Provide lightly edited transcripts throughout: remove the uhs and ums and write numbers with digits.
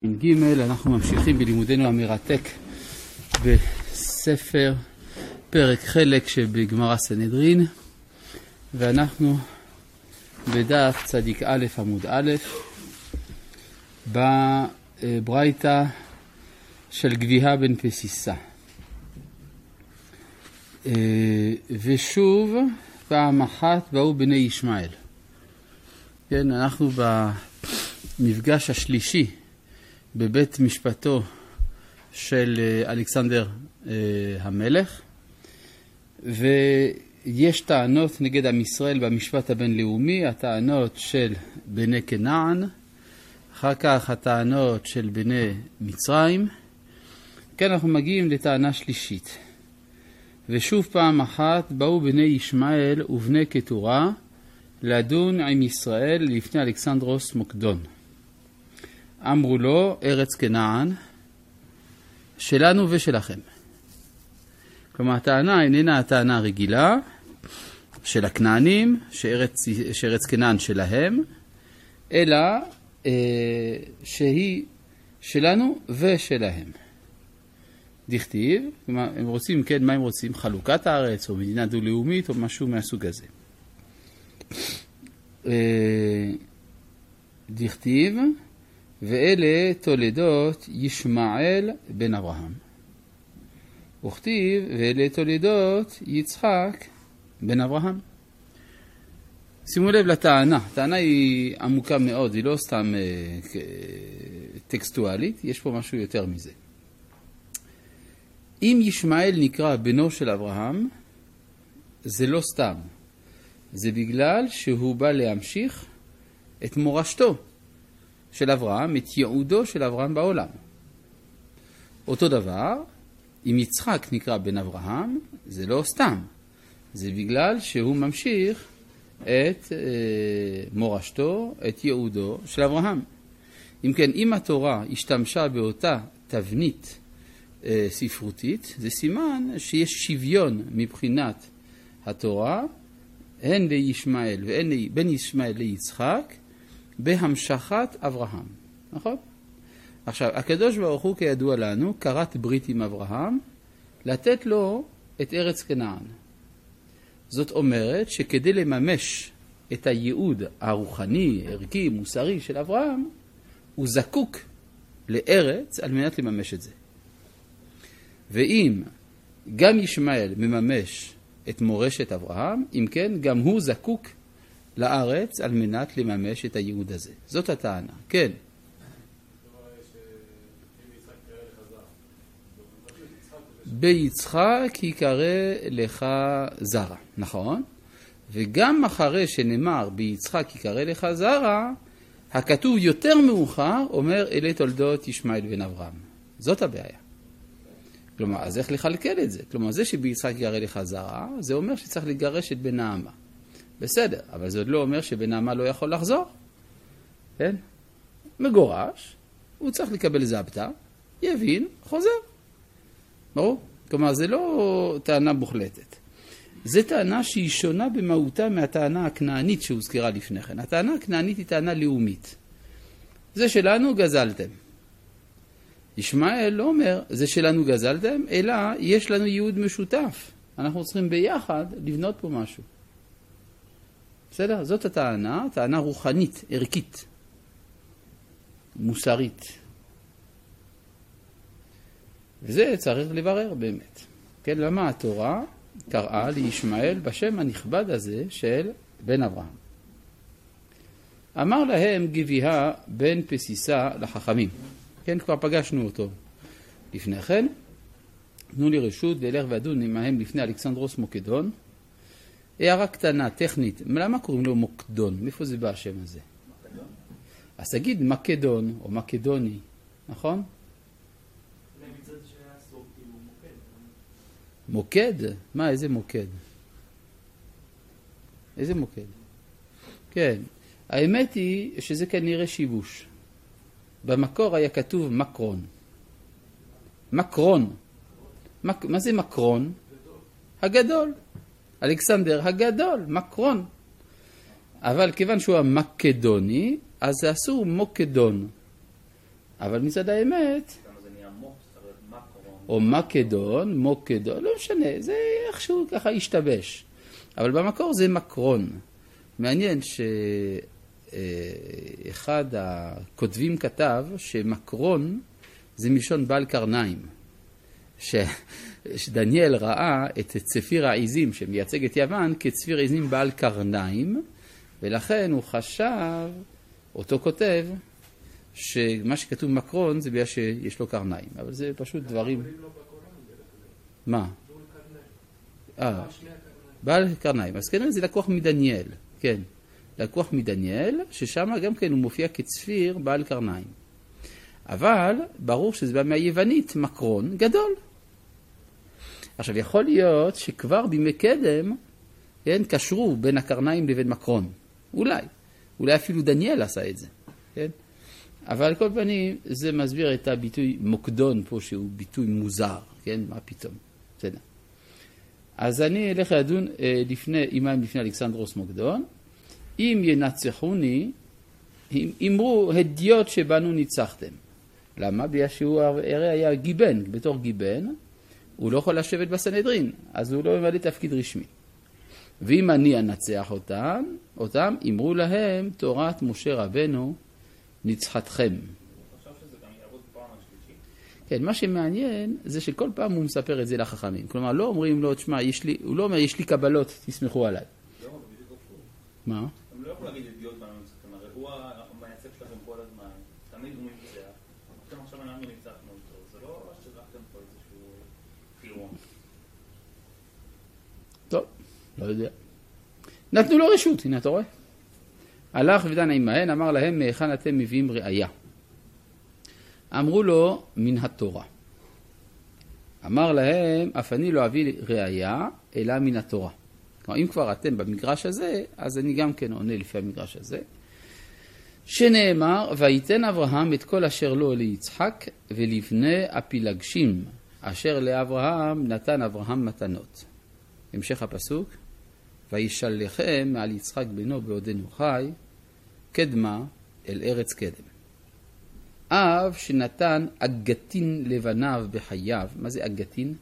ג' אנחנו ממשיכים בלימודנו המרתק בספר פרק חלק שבגמרא סנהדרין, ואנחנו בדף צדיק א' עמוד א' בברייתא של גביהה בן פסיסה. ושוב פעם אחת באו בני ישמעאל. כן, אנחנו במפגש השלישי בבית משפטו של אלכסנדר המלך, ויש טענות נגד עם ישראל במשפט הבינלאומי, הטענות של בני כנען, אחר כך הטענות של בני מצרים. כן, אנחנו מגיעים לטענה שלישית. ושוב פעם אחת באו בני ישמעאל ובני קטורה לדון עם ישראל לפני אלכסנדרוס מוקדון. אמרו לו, ארץ כנען שלנו ושלכם. כלומר, הטענה איננה הטענה הרגילה של הכנענים, שארץ כנען שלהם, אלא שהיא שלנו ושלהם. דכתיב, כלומר, הם רוצים, כן, מה הם רוצים? חלוקת הארץ או מדינה דו-לאומית או משהו מהסוג הזה. דכתיב, ואלה תולדות ישמעאל בן אברהם. וכתיב, ואלה תולדות יצחק בן אברהם. שימו לב לטענה. הטענה היא עמוקה מאוד, היא לא סתם טקסטואלית, יש פה משהו יותר מזה. אם ישמעאל נקרא בנו של אברהם, זה לא סתם. זה בגלל שהוא בא להמשיך את מורשתו של אברהם, את ייעודו של אברהם בעולם. אותו דבר, אם יצחק נקרא בן אברהם, זה לא סתם. זה בגלל שהוא ממשיך את מורשתו, את ייעודו של אברהם. אם כן, אם התורה השתמשה באותה תבנית ספרותית, זה סימן שיש שוויון מבחינת התורה, הן לישמעאל והן בין ישמעאל ליצחק, בהמשכת אברהם. נכון? עכשיו, הקדוש ברוך הוא כידוע לנו, קראת ברית עם אברהם, לתת לו את ארץ כנען. זאת אומרת שכדי לממש את הייעוד הרוחני, ערכי, מוסרי של אברהם, הוא זקוק לארץ על מנת לממש את זה. ואם גם ישמעאל מממש את מורשת אברהם, אם כן, גם הוא זקוק לארץ על מנת לממש את הייעוד הזה. זאת הטענה. כן. ביצחק יקרא לך זרע. נכון? וגם אחרי שנאמר ביצחק יקרא לך זרע, הכתוב יותר מאוחר אומר אלה תולדות ישמעאל בן אברהם. זאת הבעיה. כלומר, אז איך לחלקל את זה? כלומר, זה שביצחק יקרא לך זרע, זה אומר שצריך לגרש את בן נעמה. בסדר, אבל זה עוד לא אומר שבן נעמה לא יכול לחזור. כן? מגורש, הוא צריך לקבל זבטה, יבין, חוזר. ברור? כלומר, זה לא טענה מוחלטת. זה טענה שהיא שונה במהותה מהטענה הכנענית שהוזכרה לפני כן. הטענה הכנענית היא טענה לאומית. זה שלנו גזלתם. ישמעאל לא אומר, זה שלנו גזלתם, אלא יש לנו ייעוד משותף. אנחנו צריכים ביחד לבנות פה משהו. בסדר? זאת הטענה, טענה רוחנית, ערכית, מוסרית. וזה צריך לברר באמת. כן, למה התורה קראה לישמעאל בשם הנכבד הזה של בן אברהם? אמר להם גביהה בן פסיסה לחכמים. כן, כבר פגשנו אותו לפני כן. תנו לי רשות ואלך ואדון עמהם לפני אלכסנדרוס מוקדון. הערה קטנה, טכנית. למה קוראים לו מוקדון? מאיפה זה בא השם הזה? מקדון. אז תגיד מקדון או מקדוני, נכון? מוקד? מה, איזה מוקד? איזה מוקד? כן. האמת היא שזה כנראה שיבוש. במקור היה כתוב מקרון. מקרון. מה זה מקרון? הגדול. אלכסנדר הגדול, מקרון. אבל כיוון שהוא המקדוני, אז זה אסור מוקדון. אבל מצד האמת, או מקדון, מוקדון, לא משנה, זה איכשהו ככה השתבש. אבל במקור זה מקרון. מעניין שאחד הכותבים כתב שמקרון זה מלשון בעל קרניים. שדניאל ראה את צפיר העיזים שמייצג את יוון כצפיר עיזים בעל קרניים, ולכן הוא חשב, אותו כותב, שמה שכתוב מקרון זה בגלל שיש לו קרניים. אבל זה פשוט דברים... מה? בעל קרניים. אז כנראה זה לקוח מדניאל. כן. לקוח מדניאל, ששם גם כן הוא מופיע כצפיר בעל קרניים. אבל ברור שזה בא מהיוונית, מקרון גדול. עכשיו יכול להיות שכבר בימי קדם, כן, קשרו בין הקרניים לבין מקרון. אולי אפילו דניאל עשה את זה. כן? אבל על כל פנים זה מסביר את הביטוי מוקדון פה שהוא ביטוי מוזר. כן? מה פתאום? בסדר. אז אני אלך לדון לפני אלכסנדרוס מוקדון. אם ינצחוני, אמרו הדיוט שבנו ניצחתם. למה? בגלל שהוא הרי היה גיבן, בתור גיבן, הוא לא יכול לשבת בסנהדרין, אז הוא לא ממלא תפקיד רשמי. ואם אני אנצח אותם, אמרו להם תורת משה רבנו ניצחתכם. כן, מה שמעניין זה שכל פעם הוא מספר את זה לחכמים. כלומר, לא אומרים לו, תשמע, הוא לא אומר, יש לי קבלות, תסמכו עליי. מה? הם לא יכולים להגיד ידיעות בנו ניצחתם, הרי הוא המייצג שלכם כל הזמן, תמיד הוא ניצח. אתם עכשיו אנחנו ניצחנו אותו, זה לא שזכתם פה איזשהו פירון. טוב, לא יודע. נתנו לו רשות, הנה אתה רואה. הלך ודן עמהן, אמר להם, מהיכן אתם מביאים ראיה? אמרו לו, מן התורה. אמר להם, אף אני לא אביא ראיה, אלא מן התורה. כלומר, אם כבר אתם במגרש הזה, אז אני גם כן עונה לפי המגרש הזה. שנאמר, ויתן אברהם את כל אשר לו ליצחק, ולבני הפילגשים, אשר לאברהם נתן אברהם מתנות. המשך הפסוק, וישלחם מעל יצחק בנו בעודנו חי, קדמה אל ארץ קדם. אב שנתן אגתין לבניו בחייו. מה זה אגתין?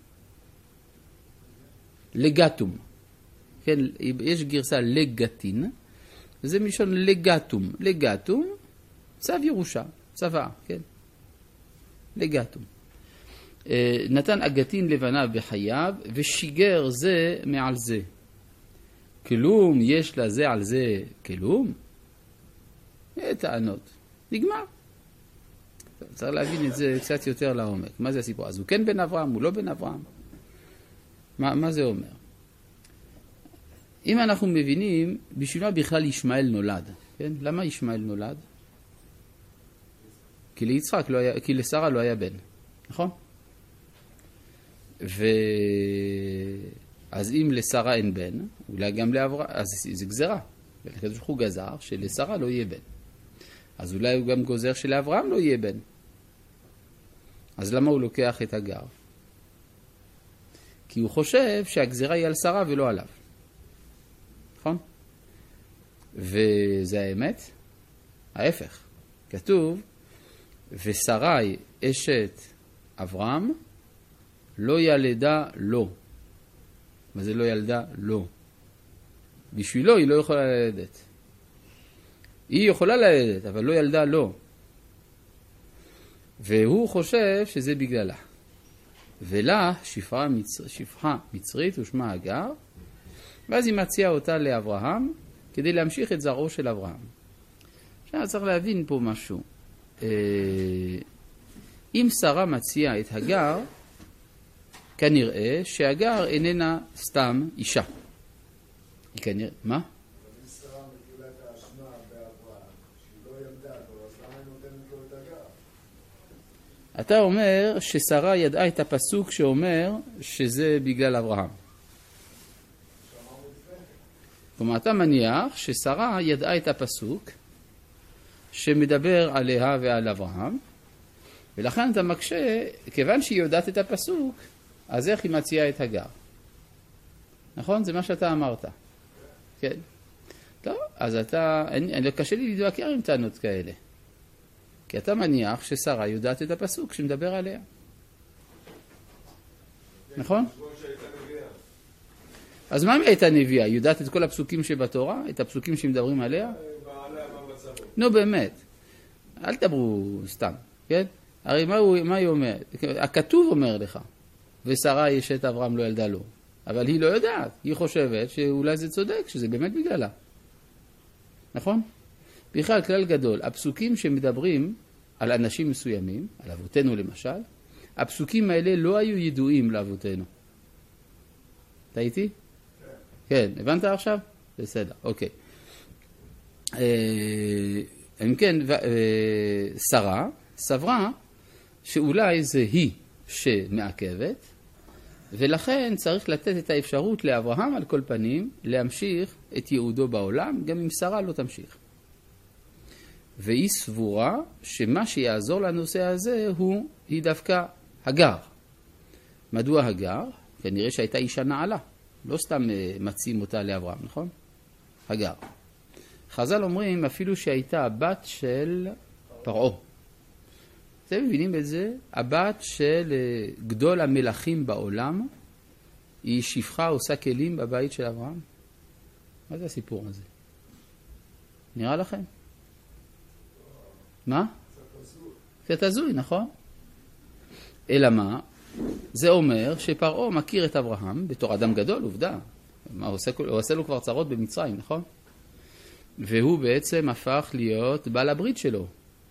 לגטום. כן, יש גרסה לגתין, וזה מלשון לגטום. לגטום, צו ירושה, צוואה, כן? לגטום. נתן אגתין לבניו בחייו, ושיגר זה מעל זה. כלום יש לזה על זה כלום? טענות. נגמר. צריך להבין את זה קצת יותר לעומק. מה זה הסיפור? אז הוא כן בן אברהם, הוא לא בן אברהם. מה זה אומר? אם אנחנו מבינים, בשביל מה בכלל ישמעאל נולד? כן? למה ישמעאל נולד? כי ליצחק לא היה, כי לשרה לא היה בן. נכון? אז אם לשרה אין בן, אולי גם לאברהם, אז זה גזרה. ולכן הוא גזר שלשרה לא יהיה בן. אז אולי הוא גם גוזר שלאברהם לא יהיה בן. אז למה הוא לוקח את הגר? כי הוא חושב שהגזרה היא על שרה ולא עליו. נכון? וזה האמת? ההפך. כתוב, ושרי אשת אברהם לא ילדה לו. מה זה לא ילדה? לא. בשבילו היא לא יכולה ללדת. היא יכולה ללדת, אבל לא ילדה לו. והוא חושב שזה בגללה. ולה שפחה מצרית ושמה הגר, ואז היא מציעה אותה לאברהם, כדי להמשיך את זרעו של אברהם. עכשיו צריך להבין פה משהו. אם שרה מציעה את הגר, כנראה שהגר איננה סתם אישה. היא כנראה, מה? אבל אם שרה מטילה את האשמה באברהם, שהיא לא ילדה לו, אז למה היא נותנת לו את הגר? אתה אומר ששרה ידעה את הפסוק שאומר שזה בגלל אברהם. כלומר, אתה מניח ששרה ידעה את הפסוק שמדבר עליה ועל אברהם, ולכן אתה מקשה, כיוון שהיא יודעת את הפסוק, אז איך היא מציעה את הגר? נכון? זה מה שאתה אמרת. כן. טוב, אז אתה, קשה לי להתווכח עם טענות כאלה. כי אתה מניח ששרה יודעת את הפסוק שמדבר עליה. נכון? אז מה אם הייתה נביאה? היא יודעת את כל הפסוקים שבתורה? את הפסוקים שמדברים עליה? נו באמת. אל תדברו סתם, כן? הרי מה היא אומרת? הכתוב אומר לך, ושרה אשת אברהם לא ילדה לו. אבל היא לא יודעת. היא חושבת שאולי זה צודק, שזה באמת בגללה. נכון? בכלל, כלל גדול. הפסוקים שמדברים על אנשים מסוימים, על אבותינו למשל, הפסוקים האלה לא היו ידועים לאבותינו. אתה איתי? כן. הבנת עכשיו? בסדר, אוקיי. אם כן, שרה סברה שאולי זה היא שמעכבת, ולכן צריך לתת את האפשרות לאברהם על כל פנים להמשיך את ייעודו בעולם, גם אם שרה לא תמשיך. והיא סבורה שמה שיעזור לנושא הזה היא דווקא הגר. מדוע הגר? כנראה שהייתה אישה נעלה. לא סתם מציעים אותה לאברהם, נכון? הגר. חז"ל אומרים אפילו שהייתה בת של פרעה. אתם מבינים את זה? הבת של גדול המלכים בעולם, היא שפחה עושה כלים בבית של אברהם. מה זה הסיפור הזה? נראה לכם? מה? קצת הזוי, נכון? אלא מה? זה אומר שפרעה מכיר את אברהם בתור אדם גדול, עובדה. הוא עושה לו כבר צרות במצרים, נכון? והוא בעצם הפך להיות בעל הברית שלו.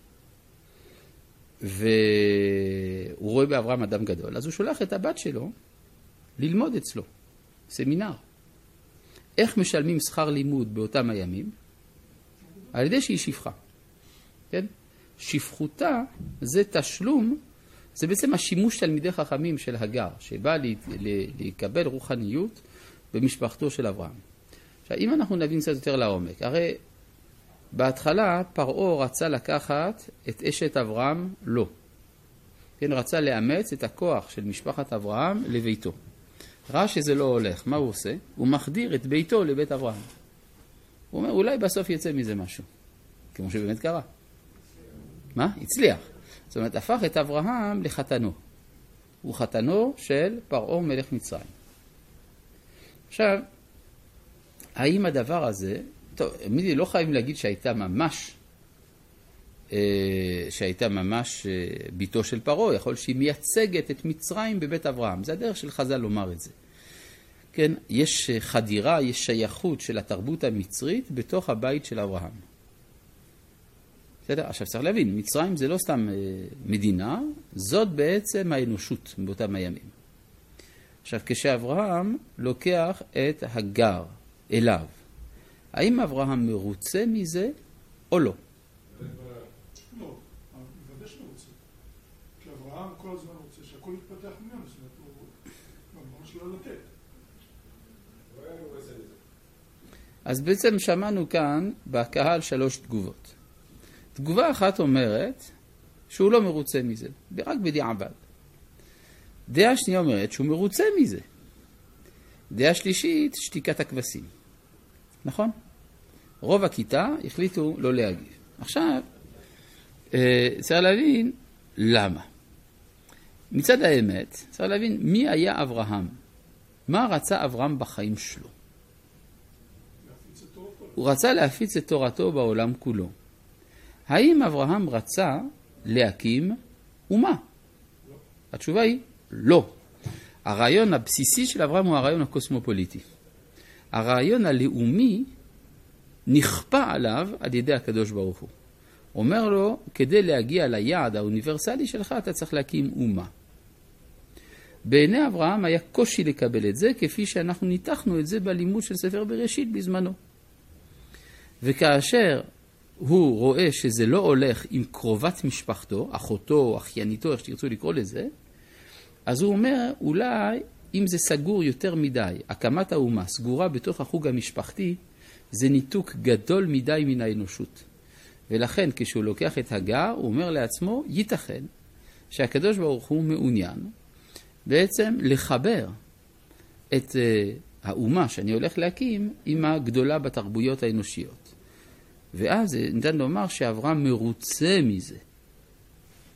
והוא רואה באברהם אדם גדול. אז הוא שולח את הבת שלו ללמוד אצלו, סמינר. איך משלמים שכר לימוד באותם הימים? על ידי שהיא שפחה. כן? שפחותה זה תשלום, זה בעצם השימוש תלמידי חכמים של הגר, שבא לקבל רוחניות במשפחתו של אברהם. עכשיו, אם אנחנו נבין קצת יותר לעומק, הרי בהתחלה פרעה רצה לקחת את אשת אברהם לא. כן, רצה לאמץ את הכוח של משפחת אברהם לביתו. ראה שזה לא הולך, מה הוא עושה? הוא מחדיר את ביתו לבית אברהם. הוא אומר, אולי בסוף יצא מזה משהו. כמו שבאמת קרה. מה? הצליח. זאת אומרת, הפך את אברהם לחתנו. הוא חתנו של פרעה מלך מצרים. עכשיו, האם הדבר הזה, טוב, לא חייבים להגיד שהייתה ממש ביתו של פרעה, יכול שהיא מייצגת את מצרים בבית אברהם. זה הדרך של חז"ל לומר את זה. כן, יש חדירה, יש שייכות של התרבות המצרית בתוך הבית של אברהם. בסדר? עכשיו צריך להבין, מצרים זה לא סתם מדינה, זאת בעצם האנושות באותם הימים. עכשיו, כשאברהם לוקח את הגר אליו, האם אברהם מרוצה מזה או לא? לא, בוודאי שלא רוצה. כי אברהם כל הזמן רוצה שהכל יתפתח ממנו, זאת אומרת, הוא ממש לא לתת. אז בעצם שמענו כאן בקהל 3 תגובות. תגובה אחת אומרת שהוא לא מרוצה מזה, רק בדיעבד. דעה שנייה אומרת שהוא מרוצה מזה. דעה שלישית, שתיקת הכבשים. נכון? רוב הכיתה החליטו לא להגיב. עכשיו, צריך להבין למה. מצד האמת, צריך להבין מי היה אברהם. מה רצה אברהם בחיים שלו? הוא רצה להפיץ את תורתו בעולם כולו. האם אברהם רצה להקים אומה? לא. התשובה היא לא. הרעיון הבסיסי של אברהם הוא הרעיון הקוסמופוליטי. הרעיון הלאומי נכפה עליו על ידי הקדוש ברוך הוא. אומר לו, כדי להגיע ליעד האוניברסלי שלך, אתה צריך להקים אומה. בעיני אברהם היה קושי לקבל את זה, כפי שאנחנו ניתחנו את זה בלימוד של ספר בראשית בזמנו. וכאשר הוא רואה שזה לא הולך עם קרובת משפחתו, אחותו, אחייניתו, איך שתרצו לקרוא לזה, אז הוא אומר, אולי אם זה סגור יותר מדי, הקמת האומה סגורה בתוך החוג המשפחתי, זה ניתוק גדול מדי מן האנושות. ולכן כשהוא לוקח את הגר, הוא אומר לעצמו, ייתכן שהקדוש ברוך הוא מעוניין בעצם לחבר את האומה שאני הולך להקים עם הגדולה בתרבויות האנושיות. ואז ניתן לומר שאברהם מרוצה מזה.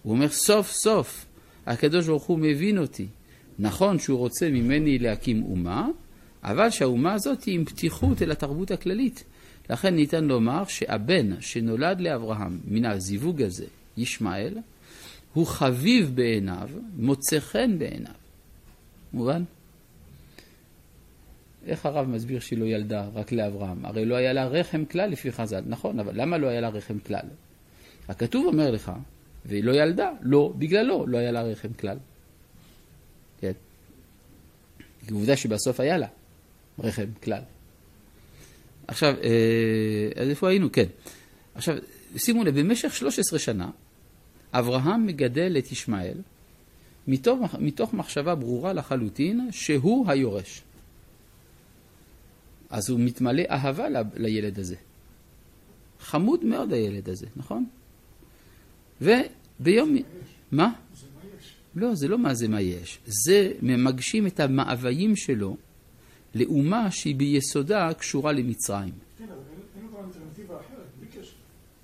הוא אומר, סוף סוף, הקדוש ברוך הוא מבין אותי. נכון שהוא רוצה ממני להקים אומה, אבל שהאומה הזאת היא עם פתיחות אל התרבות הכללית. לכן ניתן לומר שהבן שנולד לאברהם מן הזיווג הזה, ישמעאל, הוא חביב בעיניו, מוצא חן בעיניו. מובן? איך הרב מסביר שהיא לא ילדה רק לאברהם? הרי לא היה לה רחם כלל לפי חז"ל. נכון, אבל למה לא היה לה רחם כלל? הכתוב אומר לך, והיא לא ילדה, לא, בגללו לא היה לה רחם כלל. כן. עובדה שבסוף היה לה רחם כלל. עכשיו, אז איפה היינו? כן. עכשיו, שימו לב, במשך 13 שנה, אברהם מגדל את ישמעאל, מתוך מחשבה ברורה לחלוטין, שהוא היורש. אז הוא מתמלא אהבה לילד הזה. חמוד מאוד הילד הזה, נכון? וביום... מה? זה מה יש. לא, זה לא מה זה מה יש. זה ממגשים את המאוויים שלו לאומה שהיא ביסודה קשורה למצרים. כן, אבל אין לו אלטרנטיבה אחרת, בלי קשר.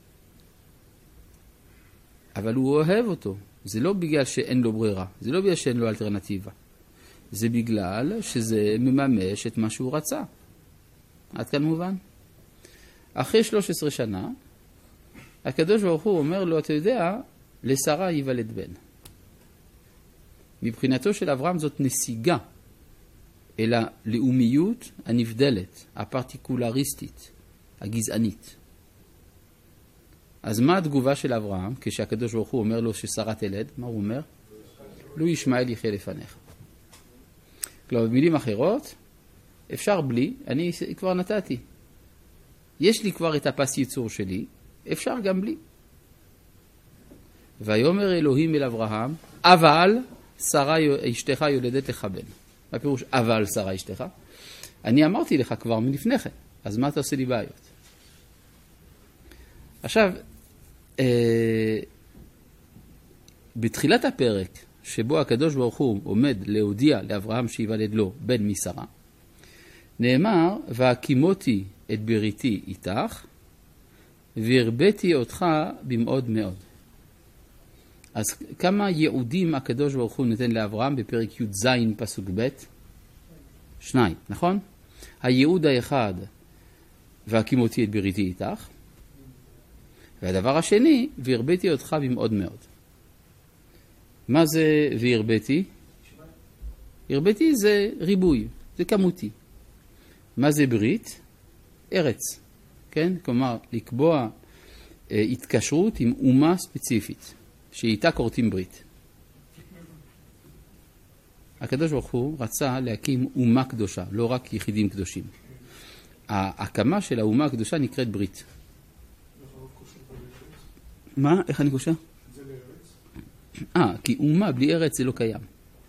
אבל הוא אוהב אותו. זה לא בגלל שאין לו ברירה. זה לא בגלל שאין לו אלטרנטיבה. זה בגלל שזה מממש את מה שהוא רצה. עד כאן מובן? אחרי 13 שנה, הקדוש ברוך הוא אומר לו, אתה יודע, לשרה ייוולד בן. מבחינתו של אברהם זאת נסיגה אל הלאומיות הנבדלת, הפרטיקולריסטית, הגזענית. אז מה התגובה של אברהם כשהקדוש ברוך הוא אומר לו ששרה תלד? מה הוא אומר? לו ישמעאל יחיה לפניך. כלומר, במילים אחרות, אפשר בלי, אני כבר נתתי. יש לי כבר את הפס ייצור שלי, אפשר גם בלי. ויאמר אלוהים אל אברהם, אבל שרה אשתך יולדת לך בן. מה פירוש אבל שרה אשתך? אני אמרתי לך כבר מלפני כן, אז מה אתה עושה לי בעיות? עכשיו, בתחילת הפרק, שבו הקדוש ברוך הוא עומד להודיע לאברהם שיוולד לו בן משרה, נאמר, והקימותי את בריתי איתך, והרביתי אותך במאוד מאוד. אז כמה ייעודים הקדוש ברוך הוא נותן לאברהם בפרק י"ז פסוק ב'? 2, נכון? הייעוד האחד, והקימותי את בריתי איתך, והדבר השני, והרביתי אותך במאוד מאוד. מה זה והרביתי? הרביתי זה ריבוי, זה כמותי. מה זה ברית? ארץ, כן? כלומר, לקבוע התקשרות עם אומה ספציפית, שאיתה כורתים ברית. הקדוש ברוך הוא רצה להקים אומה קדושה, לא רק יחידים קדושים. ההקמה של האומה הקדושה נקראת ברית. מה? איך אני קושר? זה לארץ. כי אומה בלי ארץ זה לא קיים.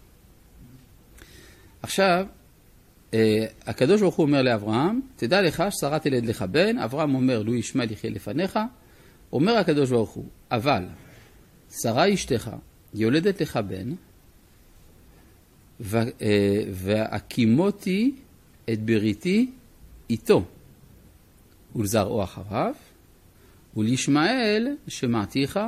עכשיו, הקדוש ברוך הוא אומר לאברהם, תדע לך ששרה תלד לך בן, אברהם אומר, לו ישמעאל יחיה לפניך, אומר הקדוש ברוך הוא, אבל שרה אשתך יולדת לך בן, והקימותי את בריתי איתו, ולזרעו אחריו, ולישמעאל שמעתיך,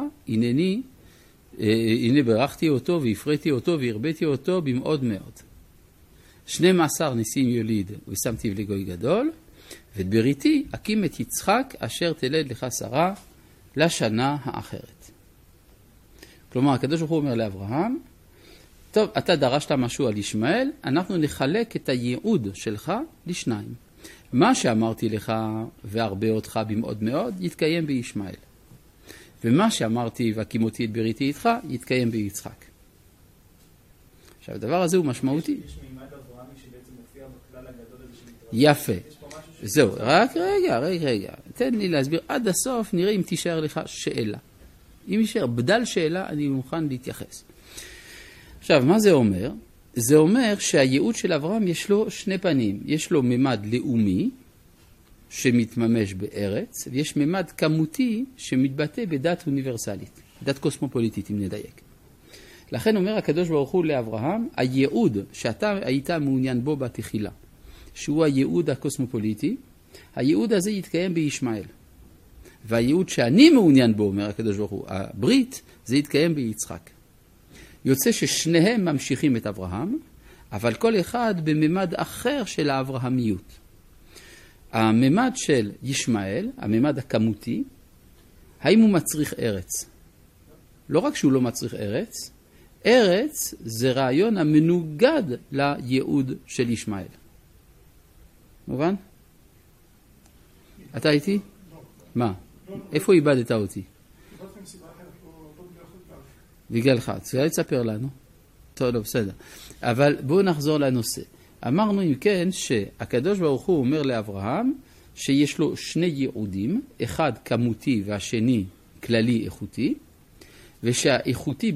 הנה ברכתי אותו והפריתי אותו והרביתי אותו במאוד מאוד. 12 ניסים יוליד ושמתי לגוי גדול, ואת בריתי אקים את יצחק אשר תלד לך שרה לשנה האחרת. כלומר, הקדוש ברוך הוא אומר לאברהם, טוב, אתה דרשת משהו על ישמעאל, אנחנו נחלק את הייעוד שלך לשניים. מה שאמרתי לך והרבה אותך במאוד מאוד, יתקיים בישמעאל. ומה שאמרתי והקימותי את בריתי איתך, יתקיים ביצחק. עכשיו, הדבר הזה הוא משמעותי. יש מימד אברהמי שבעצם מופיע בכלל הגדול הזה שמתרחש. יפה. יש פה משהו זהו, רק רגע. תן לי להסביר עד הסוף, נראה אם תישאר לך שאלה. אם יישאר בדל שאלה, אני מוכן להתייחס. עכשיו, מה זה אומר? זה אומר שהייעוד של אברהם יש לו שני פנים. יש לו ממד לאומי, שמתממש בארץ, ויש ממד כמותי שמתבטא בדת אוניברסלית, דת קוסמופוליטית, אם נדייק. לכן אומר הקדוש ברוך הוא לאברהם, הייעוד שאתה היית מעוניין בו בתחילה, שהוא הייעוד הקוסמופוליטי, הייעוד הזה יתקיים בישמעאל. והייעוד שאני מעוניין בו, אומר הקדוש ברוך הוא, הברית, זה יתקיים ביצחק. יוצא ששניהם ממשיכים את אברהם, אבל כל אחד בממד אחר של האברהמיות. הממד של ישמעאל, הממד הכמותי, האם הוא מצריך ארץ? לא רק שהוא לא מצריך ארץ, ארץ זה רעיון המנוגד לייעוד של ישמעאל. מובן? אתה איתי? מה? איפה איבדת אותי? בגללך, צריך לספר לנו. טוב, בסדר. אבל בואו נחזור לנושא. אמרנו אם כן שהקדוש ברוך הוא אומר לאברהם שיש לו שני ייעודים, אחד כמותי והשני כללי איכותי, ושהאיכותי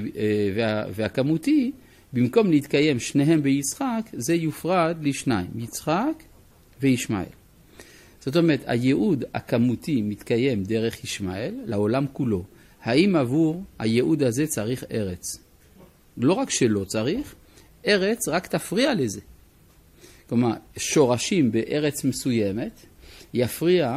והכמותי, במקום להתקיים שניהם ביצחק, זה יופרד לשניים, יצחק וישמעאל. זאת אומרת, הייעוד הכמותי מתקיים דרך ישמעאל לעולם כולו. האם עבור הייעוד הזה צריך ארץ? לא רק שלא צריך, ארץ רק תפריע לזה. כלומר, שורשים בארץ מסוימת יפריע,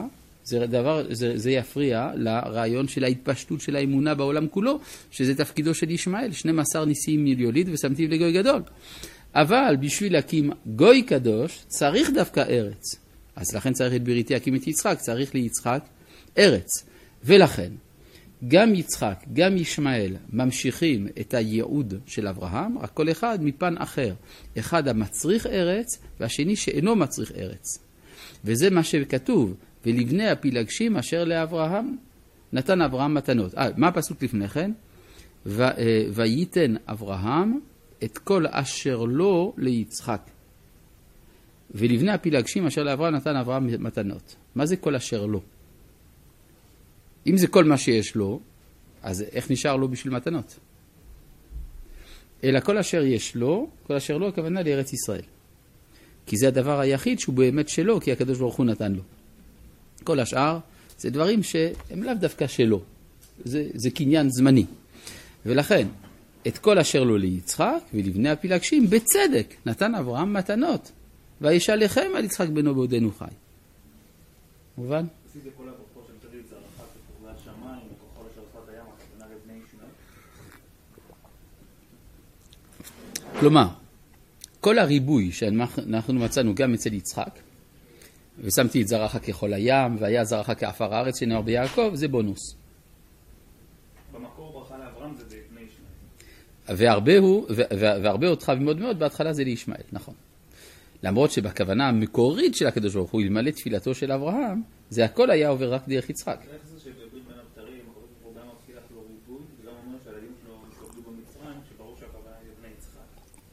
זה יפריע לרעיון של ההתפשטות של האמונה בעולם כולו, שזה תפקידו של ישמעאל, 12 ניסים יוליד ושמתי לגוי גדול. אבל בשביל להקים גוי קדוש צריך דווקא ארץ. אז לכן צריך את בריתי להקים את יצחק, צריך ליצחק ארץ. ולכן, גם יצחק, גם ישמעאל ממשיכים את הייעוד של אברהם, רק כל אחד מפן אחר. אחד המצריך ארץ והשני שאינו מצריך ארץ. וזה מה שכתוב, ולבני הפילגשים אשר לאברהם נתן אברהם מתנות. מה הפסוק לפני כן? וייתן אברהם את כל אשר לו ליצחק. ולבני הפילגשים אשר לאברהם נתן אברהם מתנות. מה זה כל אשר לו? אם זה כל מה שיש לו, אז איך נשאר לו בשביל מתנות? אלא כל אשר יש לו, כל אשר לו הכוונה לארץ ישראל. כי זה הדבר היחיד שהוא באמת שלו, כי הקדוש ברוך הוא נתן לו. כל השאר זה דברים שהם לאו דווקא שלו. זה קניין זמני. ולכן, את כל אשר לו ליצחק ולבני הפילגשים, בצדק נתן אברהם מתנות. וישלחם על יצחק בנו בעודנו חי. מובן? עשיתי כל הברכות של תריד זרחת וכוכבי השמיים וכוכל אשר שפת הים הכוונה לבני ישמעאל. כלומר, כל הריבוי שאנחנו מצאנו גם אצל יצחק, ושמתי את זרעך ככל הים, והיה זרעך כעפר הארץ שנאמר ביעקב, זה בונוס. במקור ברכה לאברהם זה בני ישמעאל. והרבה אותך מאוד מאוד, בהתחלה זה לישמעאל, נכון. למרות שבכוונה המקורית של הקדוש ברוך הוא, למלא תפילתו של אברהם, זה הכל היה עובר רק דרך יצחק. איך זה שבברית בין הבתרים, הוא גם מבטיח לו ריבוי, וגם אומר שהילדים שלו התקבלו במצרים, שברור שהכוונה היא לבני יצחק.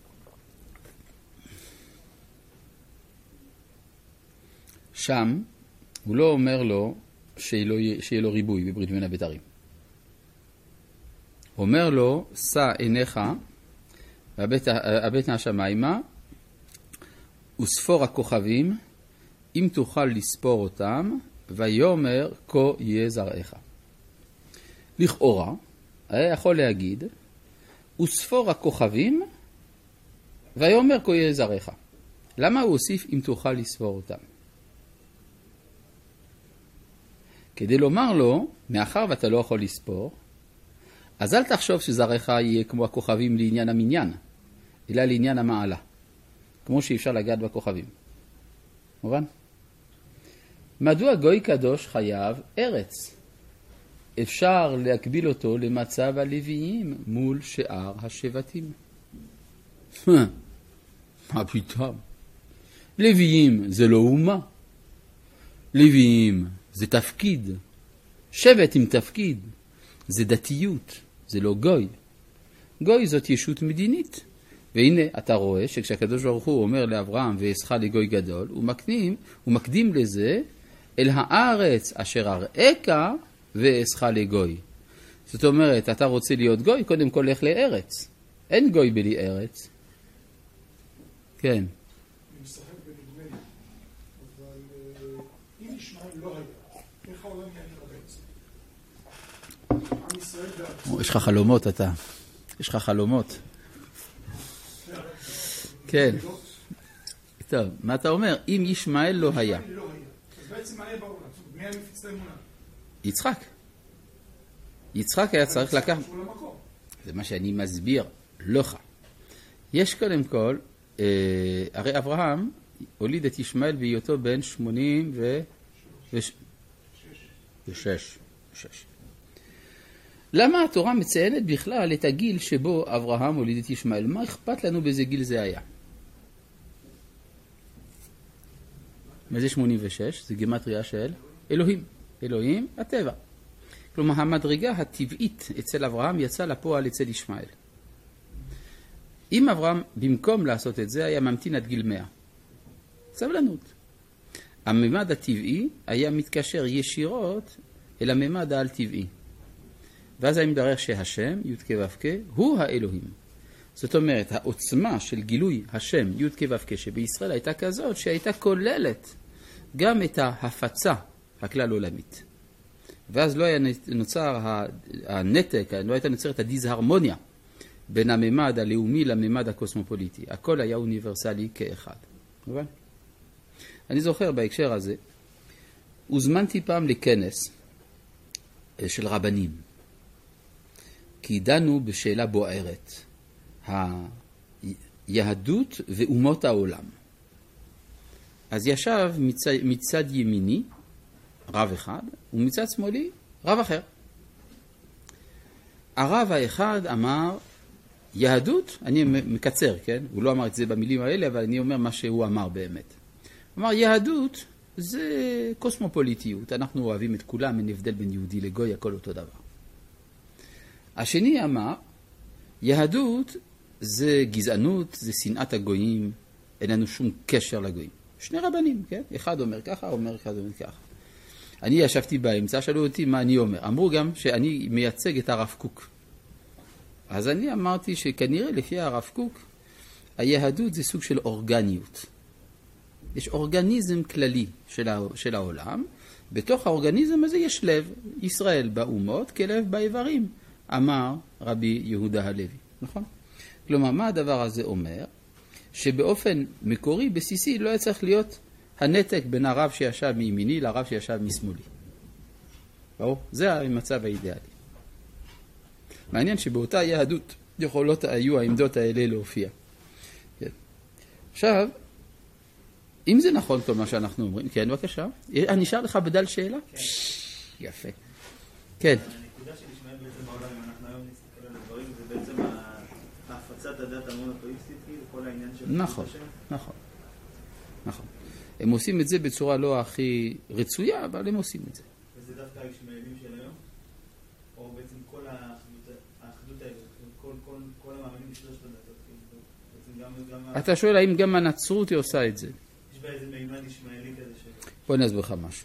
שם הוא לא אומר לו שיהיה לו ריבוי בברית בין הבתרים. הוא אומר לו, שא עיניך, הבט השמיימה, וספור הכוכבים, אם תוכל לספור אותם, ויאמר כה יהיה זרעך. לכאורה, היה יכול להגיד, וספור הכוכבים, ויאמר כה יהיה זרעך. למה הוא הוסיף אם תוכל לספור אותם? כדי לומר לו, מאחר ואתה לא יכול לספור, אז אל תחשוב שזרעך יהיה כמו הכוכבים לעניין המניין, אלא לעניין המעלה. כמו שאי אפשר לגעת בכוכבים. מובן? מדוע גוי קדוש חייב ארץ? אפשר להקביל אותו למצב הלוויים מול שאר השבטים. מה פתאום? לוויים זה לא אומה. לוויים זה תפקיד. שבט עם תפקיד. זה דתיות. זה לא גוי. גוי זאת ישות מדינית. והנה אתה רואה שכשהקדוש ברוך הוא אומר לאברהם ואעשך לגוי גדול, הוא מקדים לזה אל הארץ אשר אראך ואעשך לגוי. זאת אומרת, אתה רוצה להיות גוי, קודם כל לך לארץ. אין גוי בלי ארץ. כן. אני משחק בנדמה לי, אבל אם ישמעאל לא היה, איך העולם יהיה בעצם? עם ישראל בעצם. יש לך חלומות אתה. יש לך חלומות. כן. טוב, מה אתה אומר? אם ישמעאל לא היה. אז בעצם מה היה בעולם? מי היה מפיץ האמונה? יצחק. יצחק היה צריך לקחת... קשור למקום. זה מה שאני מסביר לך. יש קודם כל, הרי אברהם הוליד את ישמעאל בהיותו בן 86. למה התורה מציינת בכלל את הגיל שבו אברהם הוליד את ישמעאל? מה אכפת לנו באיזה גיל זה היה? מה זה 86? זה גימטריה של אלוהים. אלוהים, הטבע. כלומר, המדרגה הטבעית אצל אברהם יצא לפועל אצל ישמעאל. אם אברהם, במקום לעשות את זה, היה ממתין עד גיל 100. סבלנות. הממד הטבעי היה מתקשר ישירות אל הממד העל-טבעי. ואז היה מדבר שהשם, י' כ' ו' כ', הוא האלוהים. זאת אומרת, העוצמה של גילוי השם, י' כ' ו' כ', שבישראל הייתה כזאת, שהייתה כוללת גם את ההפצה הכלל עולמית. ואז לא היה נוצר הנתק, לא הייתה נוצרת הדיסהרמוניה בין הממד הלאומי לממד הקוסמופוליטי. הכל היה אוניברסלי כאחד. נכון? אני זוכר בהקשר הזה, הוזמנתי פעם לכנס של רבנים, כי דנו בשאלה בוערת, היהדות ואומות העולם. אז ישב מצד ימיני רב אחד, ומצד שמאלי רב אחר. הרב האחד אמר, יהדות, אני מקצר, כן? הוא לא אמר את זה במילים האלה, אבל אני אומר מה שהוא אמר באמת. הוא אמר, יהדות זה קוסמופוליטיות, אנחנו אוהבים את כולם, אין הבדל בין יהודי לגוי, הכל אותו דבר. השני אמר, יהדות זה גזענות, זה שנאת הגויים, אין לנו שום קשר לגויים. שני רבנים, כן? אחד אומר ככה, אחד אומר ככה. אני ישבתי באמצע, שאלו אותי מה אני אומר. אמרו גם שאני מייצג את הרב קוק. אז אני אמרתי שכנראה לפי הרב קוק, היהדות זה סוג של אורגניות. יש אורגניזם כללי של העולם, בתוך האורגניזם הזה יש לב, ישראל באומות כלב באיברים, אמר רבי יהודה הלוי. נכון? כלומר, מה הדבר הזה אומר? שבאופן מקורי, בסיסי, לא היה צריך להיות הנתק בין הרב שישב מימיני לרב שישב משמאלי. ברור? זה המצב האידיאלי. מעניין שבאותה יהדות יכולות היו העמדות האלה להופיע. כן. עכשיו, אם זה נכון כל מה שאנחנו אומרים, כן, בבקשה. אני אשאר לך בדל שאלה? כן. יפה. כן. הנקודה שנשמעת בעצם בעולם, אם אנחנו היום נסתכל על הדברים, זה בעצם הפצת הדת המונותאיסטית, כל העניין של... נכון, נכון. נכון. הם עושים את זה בצורה לא הכי רצויה, אבל הם עושים את זה. וזה דווקא הישמעאלים של היום? או בעצם כל האחדות האלה, כל המאמינים בשלושת הדתות? אתה שואל האם גם הנצרות היא עושה את זה? יש בה איזה מימד ישמעאלי כזה של... בוא נסביר לך משהו.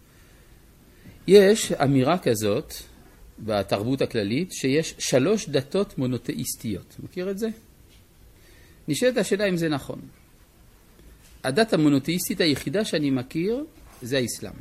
יש אמירה כזאת בתרבות הכללית שיש 3 דתות מונותאיסטיות. מכיר את זה? נשאלת השאלה אם זה נכון. הדת המונותאיסטית היחידה שאני מכיר זה האסלאם.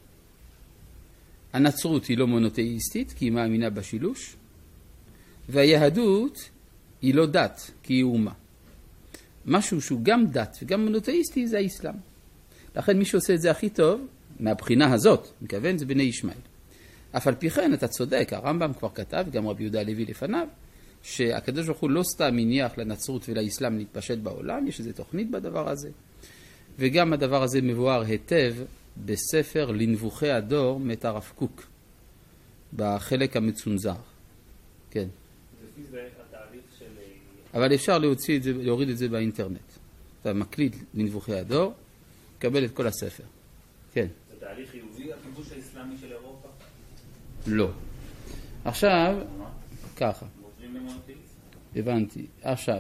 הנצרות היא לא מונותאיסטית כי היא מאמינה בשילוש, והיהדות היא לא דת כי היא אומה. משהו שהוא גם דת וגם מונותאיסטי זה האסלאם. לכן מי שעושה את זה הכי טוב, מהבחינה הזאת, מכוון זה בני ישמעאל. אף על פי כן אתה צודק, הרמב"ם כבר כתב, גם רבי יהודה הלוי לפניו, שהקדוש ברוך הוא לא סתם מניח לנצרות ולאסלאם להתפשט בעולם, יש איזו תוכנית בדבר הזה. וגם הדבר הזה מבואר היטב בספר לנבוכי הדור מאת הרב קוק, בחלק המצונזר. כן. לפי זה התהליך של... אבל אפשר להוריד את זה באינטרנט. אתה מקליד לנבוכי הדור, קבל את כל הספר. כן. זה תהליך חיובי, הכיבוש האסלאמי של אירופה? לא. עכשיו, ככה. מוצרים למונותאיסט? הבנתי. עכשיו,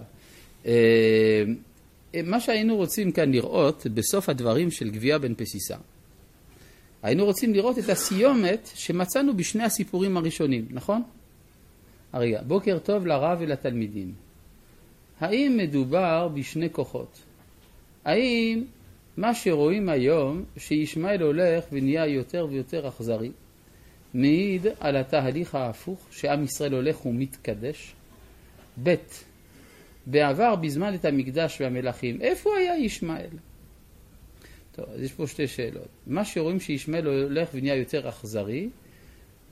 מה שהיינו רוצים כאן לראות בסוף הדברים של גביע בן פסיסה, היינו רוצים לראות את הסיומת שמצאנו בשני הסיפורים הראשונים, נכון? הרגע, בוקר טוב לרב ולתלמידים. האם מדובר בשני כוחות? האם מה שרואים היום שישמעאל הולך ונהיה יותר ויותר אכזרי, מעיד על התהליך ההפוך שעם ישראל הולך ומתקדש? ב' בעבר בזמן את המקדש והמלכים, איפה היה ישמעאל? טוב, אז יש פה שתי שאלות. מה שרואים שישמעאל הולך ונהיה יותר אכזרי,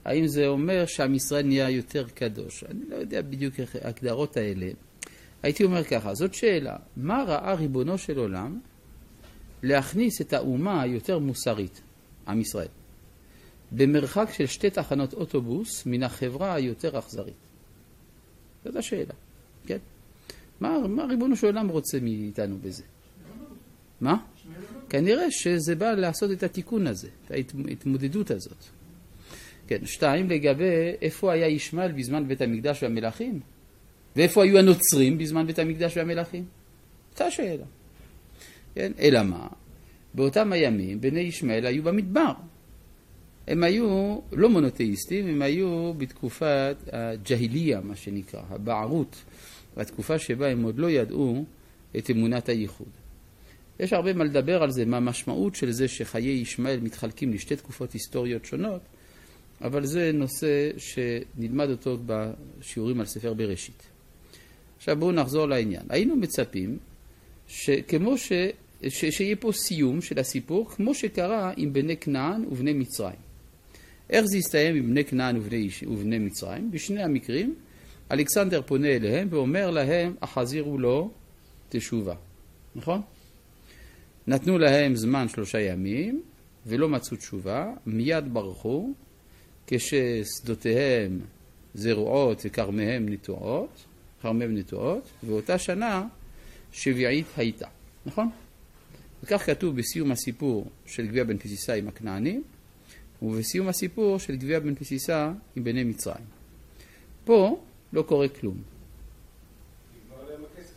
האם זה אומר שעם ישראל נהיה יותר קדוש? אני לא יודע בדיוק איך ההגדרות האלה. הייתי אומר ככה, זאת שאלה, מה ראה ריבונו של עולם להכניס את האומה היותר מוסרית, עם ישראל, במרחק של 2 תחנות אוטובוס מן החברה היותר אכזרית? זאת השאלה, כן? מה ריבונו של עולם רוצה מאיתנו בזה? מה? כנראה שזה בא לעשות את התיקון הזה, את ההתמודדות הזאת. כן, 2, לגבי איפה היה ישמעאל בזמן בית המקדש והמלכים, ואיפה היו הנוצרים בזמן בית המקדש והמלכים? אותה שאלה. כן? אלא מה? באותם הימים בני ישמעאל היו במדבר. הם היו לא מונותאיסטים, הם היו בתקופת הג'היליה, מה שנקרא, הבערות, התקופה שבה הם עוד לא ידעו את אמונת הייחוד. יש הרבה מה לדבר על זה, מה המשמעות של זה שחיי ישמעאל מתחלקים לשתי תקופות היסטוריות שונות, אבל זה נושא שנלמד אותו בשיעורים על ספר בראשית. עכשיו בואו נחזור לעניין. היינו מצפים שכמו שיהיה פה סיום של הסיפור, כמו שקרה עם בני כנען ובני מצרים. איך זה יסתיים עם בני כנען ובני מצרים? בשני המקרים, אלכסנדר פונה אליהם ואומר להם, החזירו לו תשובה. נכון? נתנו להם זמן 3 ימים, ולא מצאו תשובה, מיד ברחו, כששדותיהם זרועות וכרמיהם נטועות, ואותה שנה 7 הייתה. נכון? וכך כתוב בסיום הסיפור של גביע בן קיסיסה עם הכנענים, ובסיום הסיפור של גביע בן קיסיסה עם בני מצרים. פה לא קורה כלום. נגמר להם הכסף.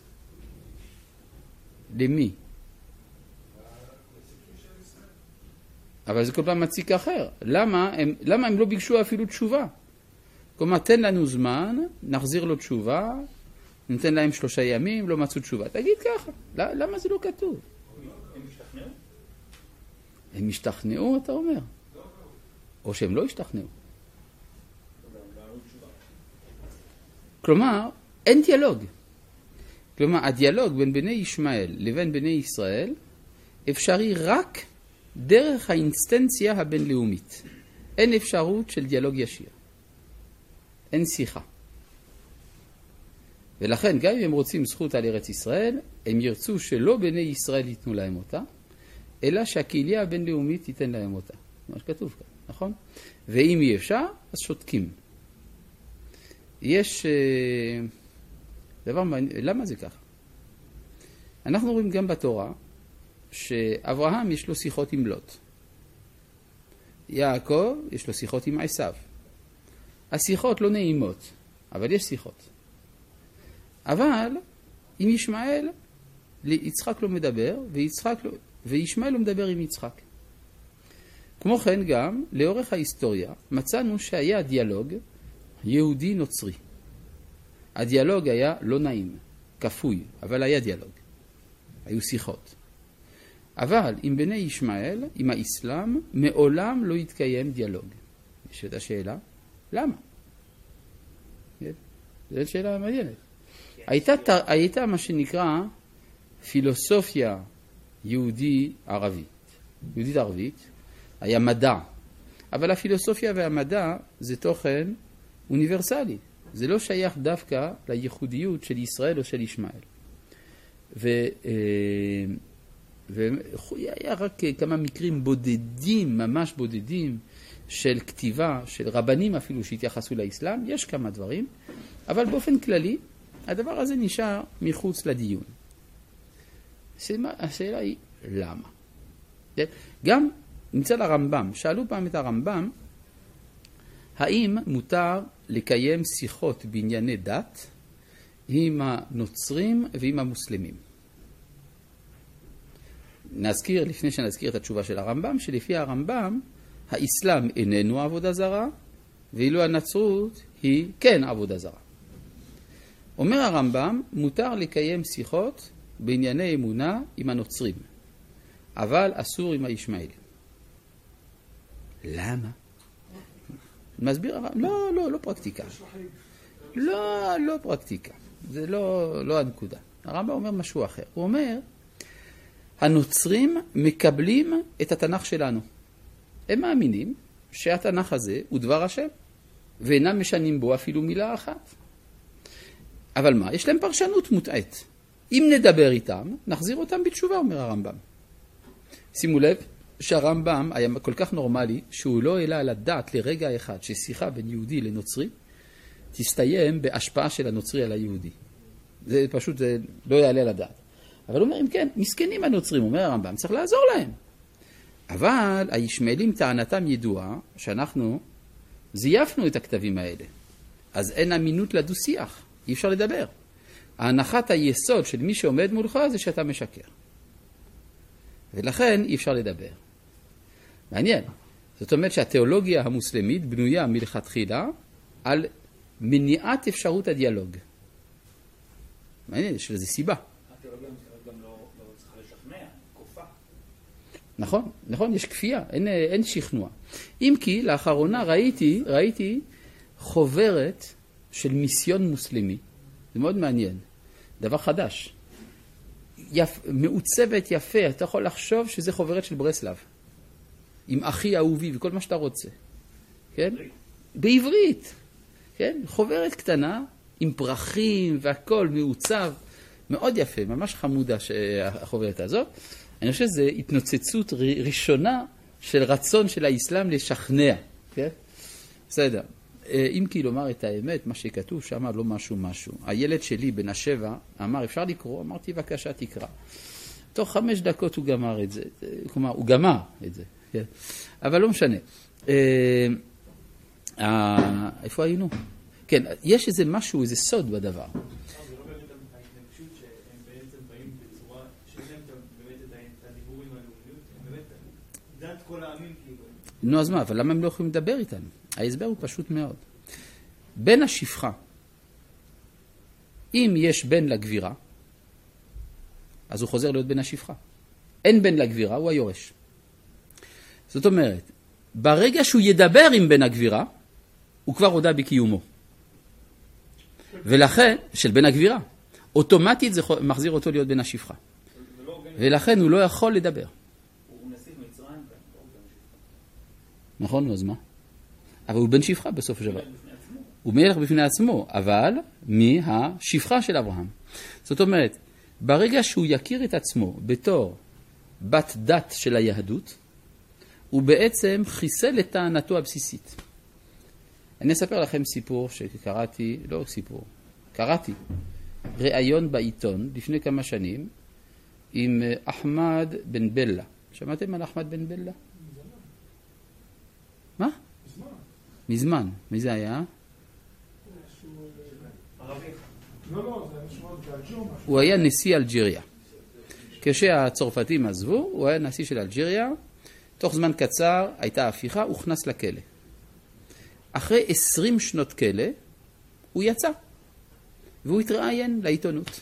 למי? לסיפור של ישראל. אבל זה כל פעם מציק אחר. למה הם לא ביקשו אפילו תשובה? כלומר, תן לנו זמן, נחזיר לו תשובה, ניתן להם 3 ימים, לא מצאו תשובה. תגיד ככה, למה זה לא כתוב? הם השתכנעו? הם השתכנעו, אתה אומר? או שהם לא השתכנעו. כלומר, אין דיאלוג. כלומר, הדיאלוג בין בני ישמעאל לבין בני ישראל אפשרי רק דרך האינסטנציה הבינלאומית. אין אפשרות של דיאלוג ישיר. אין שיחה. ולכן, גם אם הם רוצים זכות על ארץ ישראל, הם ירצו שלא בני ישראל ייתנו להם אותה, אלא שהקהילה הבינלאומית תיתן להם אותה. מה שכתוב כאן, נכון? ואם אי אפשר, אז שותקים. יש דבר מעניין, למה זה ככה? אנחנו רואים גם בתורה שאברהם יש לו שיחות עם לוט. יעקב יש לו שיחות עם עשיו. השיחות לא נעימות, אבל יש שיחות. אבל עם ישמעאל, יצחק לא מדבר, וישמעאל לא מדבר עם יצחק. כמו כן גם, לאורך ההיסטוריה, מצאנו שהיה דיאלוג יהודי נוצרי. הדיאלוג היה לא נעים, כפוי, אבל היה דיאלוג. היו שיחות. אבל עם בני ישמעאל, עם האסלאם, מעולם לא התקיים דיאלוג. יש את השאלה, למה? זו שאלה מעניינת. הייתה מה שנקרא פילוסופיה יהודית ערבית, היה מדע. אבל הפילוסופיה והמדע זה תוכן אוניברסלי. זה לא שייך דווקא לייחודיות של ישראל או של ישמעאל. והיה רק כמה מקרים בודדים, ממש בודדים, של כתיבה, של רבנים אפילו שהתייחסו לאסלאם. יש כמה דברים, אבל באופן כללי, הדבר הזה נשאר מחוץ לדיון. השאלה היא, למה? גם מצד הרמב"ם, שאלו פעם את הרמב"ם, האם מותר לקיים שיחות בענייני דת עם הנוצרים ועם המוסלמים? נזכיר, לפני שנזכיר את התשובה של הרמב"ם, שלפי הרמב"ם, האסלאם איננו עבודה זרה, ואילו הנצרות היא כן עבודה זרה. אומר הרמב"ם, מותר לקיים שיחות בענייני אמונה עם הנוצרים, אבל אסור עם הישמעאלים. למה? מסביר הרמב"ם? לא פרקטיקה. לא פרקטיקה. זה לא הנקודה. הרמב"ם אומר משהו אחר. הוא אומר, הנוצרים מקבלים את התנ"ך שלנו. הם מאמינים שהתנ"ך הזה הוא דבר השם, ואינם משנים בו אפילו מילה אחת. אבל מה? יש להם פרשנות מוטעית. אם נדבר איתם, נחזיר אותם בתשובה, אומר הרמב"ם. שימו לב שהרמב"ם היה כל כך נורמלי, שהוא לא העלה על הדעת לרגע אחד ששיחה בין יהודי לנוצרי, תסתיים בהשפעה של הנוצרי על היהודי. זה פשוט זה לא יעלה על הדעת. אבל הוא אומר, אם כן, מסכנים הנוצרים, אומר הרמב"ם, צריך לעזור להם. אבל הישמעאלים טענתם ידועה שאנחנו זייפנו את הכתבים האלה. אז אין אמינות לדו-שיח, אי אפשר לדבר. ההנחת היסוד של מי שעומד מולך זה שאתה משקר. ולכן אי אפשר לדבר. מעניין. זאת אומרת שהתיאולוגיה המוסלמית בנויה מלכתחילה על מניעת אפשרות הדיאלוג. מעניין, יש לזה סיבה. התיאולוגיה המוסלמית גם לא צריכה לשכנע, כופה. נכון, יש כפייה, אין שכנוע. אם כי לאחרונה ראיתי חוברת של מיסיון מוסלמי. זה מאוד מעניין. דבר חדש. מעוצבת יפה, אתה יכול לחשוב שזה חוברת של ברסלב. עם אחי אהובי וכל מה שאתה רוצה. כן? בעברית. כן? חוברת קטנה עם פרחים והכל מעוצב. מאוד יפה, ממש חמודה החוברת הזאת. אני חושב שזו התנוצצות ראשונה של רצון של האסלאם לשכנע. כן? בסדר. אם כי לומר את האמת, מה שכתוב שם לא משהו. הילד שלי בן 7 אמר, אפשר לקרוא? אמרתי, בבקשה תקרא. תוך 5 דקות הוא גמר את זה. כלומר, הוא גמר את זה. כן? אבל לא משנה. איפה היינו? כן, יש איזה משהו, איזה סוד בדבר. זה לא באמת ההתנגשות שהם בעצם באים בצורה, שאין להם באמת את הדיבורים הלאומיות, הם באמת דת כל העמים כאילו. נו, אז מה, אבל למה הם לא יכולים לדבר איתנו? ההסבר הוא פשוט מאוד. בן השפחה, אם יש בן לגבירה, אז הוא חוזר להיות בן השפחה. אין בן לגבירה, הוא היורש. זאת אומרת, ברגע שהוא ידבר עם בן הגבירה, הוא כבר הודע בקיומו. ולכן, של בן הגבירה, אוטומטית זה מחזיר אותו להיות בן השפחה. ולכן הוא לא יכול לדבר. הוא נסיך מצרים, נכון, אז מה? אבל הוא בן שפחה בסוף השבוע. הוא מלך בפני עצמו, אבל מהשפחה של אברהם. זאת אומרת, ברגע שהוא יכיר את עצמו בתור בת דת של היהדות, הוא בעצם חיסל את טענתו הבסיסית. אני אספר לכם סיפור שקראתי, לא סיפור, קראתי ראיון בעיתון לפני כמה שנים עם אחמד בן בלה. שמעתם על אחמד בן בלה? מה? מזמן. מי זה היה? הוא היה נשיא אלג'יריה. כשהצרפתים עזבו, הוא היה נשיא של אלג'יריה. תוך זמן קצר הייתה הפיכה, הוא הוכנס לכלא. אחרי 20 שנות כלא, הוא יצא. והוא התראיין לעיתונות.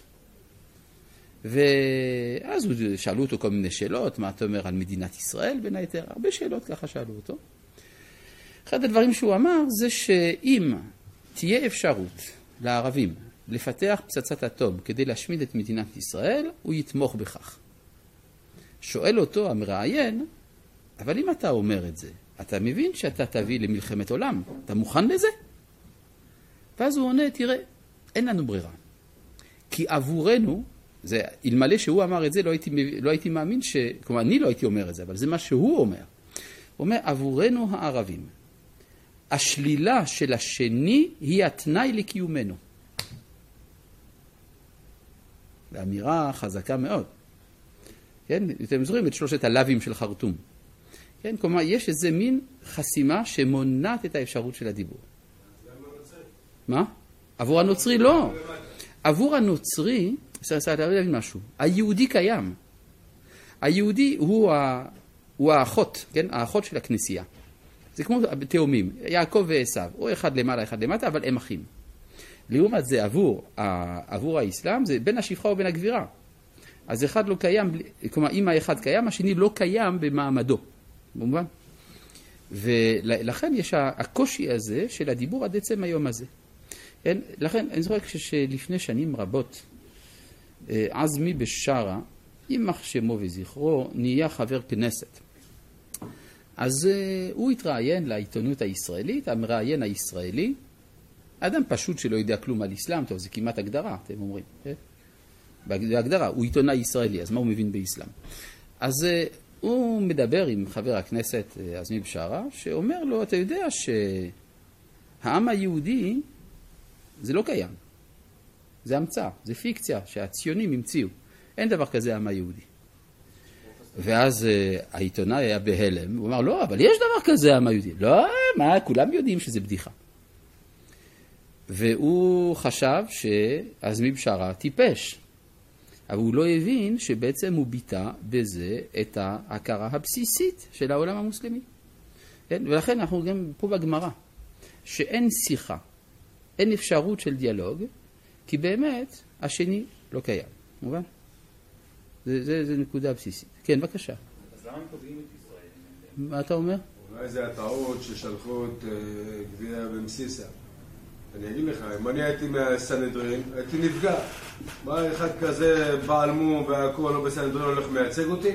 ואז שאלו אותו כל מיני שאלות, מה אתה אומר על מדינת ישראל בין היתר? הרבה שאלות ככה שאלו אותו. אחד הדברים שהוא אמר זה שאם תהיה אפשרות לערבים לפתח פצצת אטום כדי להשמיד את מדינת ישראל, הוא יתמוך בכך. שואל אותו המראיין, אבל אם אתה אומר את זה, אתה מבין שאתה תביא למלחמת עולם? אתה מוכן לזה? ואז הוא עונה, תראה, אין לנו ברירה. כי עבורנו, זה, אלמלא שהוא אמר את זה, לא הייתי מאמין כלומר, אני לא הייתי אומר את זה, אבל זה מה שהוא אומר. הוא אומר, עבורנו הערבים, השלילה של השני היא התנאי לקיומנו. ואמירה חזקה מאוד. כן? אתם זוכרים את 3 הלווים של חרטום. כן? כלומר, יש איזה מין חסימה שמונעת את האפשרות של הדיבור. מה? עבור הנוצרי לא. עבור הנוצרי, אתה להבין משהו, היהודי קיים. היהודי הוא האחות, כן? האחות של הכנסייה. זה כמו תאומים, יעקב ועשיו, או אחד למעלה, אחד למטה, אבל הם אחים. לעומת זה, עבור האסלאם, זה בין השפחה ובין הגבירה. אז אחד לא קיים, כלומר, אם האחד קיים, השני לא קיים במעמדו. במובן? ולכן יש הקושי הזה של הדיבור עד עצם היום הזה. כן? לכן, אני זוכר שלפני שנים רבות, עזמי בשרה, יימח שמו וזכרו, נהיה חבר כנסת. אז הוא התראיין לעיתונות הישראלית, המראיין הישראלי, אדם פשוט שלא יודע כלום על אסלאם, טוב, זה כמעט הגדרה, אתם אומרים. בהגדרה, הוא עיתונאי ישראלי, אז מה הוא מבין באסלאם? אז הוא מדבר עם חבר הכנסת עזמי בשארה, שאומר לו, אתה יודע שהעם היהודי זה לא קיים. זה המצאה, זה פיקציה שהציונים המציאו. אין דבר כזה העם היהודי. ואז העיתונאי היה בהלם, הוא אמר, לא, אבל יש דבר כזה העם היהודי. לא, מה, כולם יודעים שזה בדיחה. והוא חשב שעזמי בשארה טיפש. אבל הוא לא הבין שבעצם הוא ביטא בזה את ההכרה הבסיסית של העולם המוסלמי. כן? ולכן אנחנו גם פה בגמרא, שאין שיחה, אין אפשרות של דיאלוג, כי באמת השני לא קיים. מובן? זה נקודה בסיסית. כן, בבקשה. אז למה הם קובעים את ישראל? מה אתה אומר? אולי זה הטעות ששלחו את גביע במסיסה. אני אגיד לך, אם אני הייתי מהסנהדרין, הייתי נפגע. מה אחד כזה בעל מום והכל לא בסנהדרין הולך מייצג אותי?